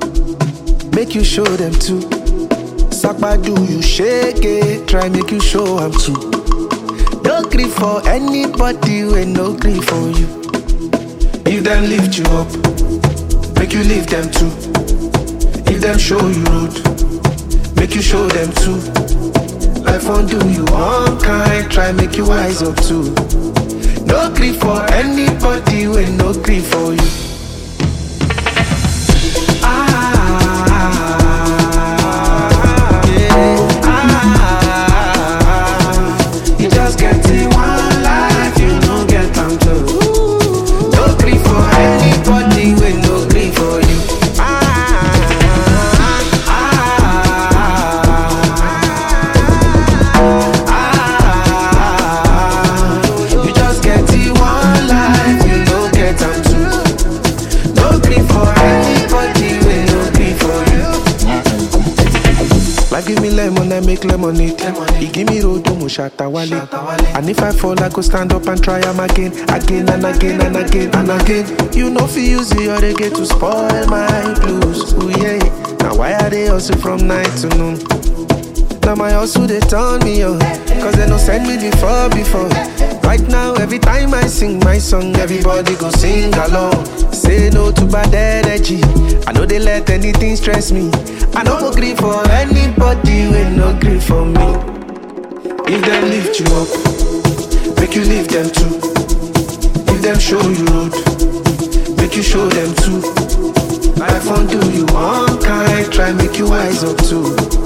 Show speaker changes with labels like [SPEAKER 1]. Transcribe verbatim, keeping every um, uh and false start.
[SPEAKER 1] make you show them too. Sakpa do you shake it, try make you show them too. No grief for anybody when no grief for you. If them lift you up, make you lift them too. If them show you road, make you show them too. Life won't do you one kind, try make you wise up too. No grief for anybody when no grief for you. Give me lemon, I make lemonade. He give me road, mo shatta wale. And if I fall, I go stand up and try am again, again and again and again and again. You know, fi use your reggae to spoil my blues. Ooh yeah. Now why are they hustle from night to noon? Now my hustle they turn me on, cause they no send me before before. Right now, every time I sing my song, everybody go sing along. Say no to bad energy. I know they let anything stress me. I no go grieve for anybody when no grieve for me. If them lift you up, make you lift them too. If them show you road, make you show them too. Life won't do you one kind, try make you wise up too.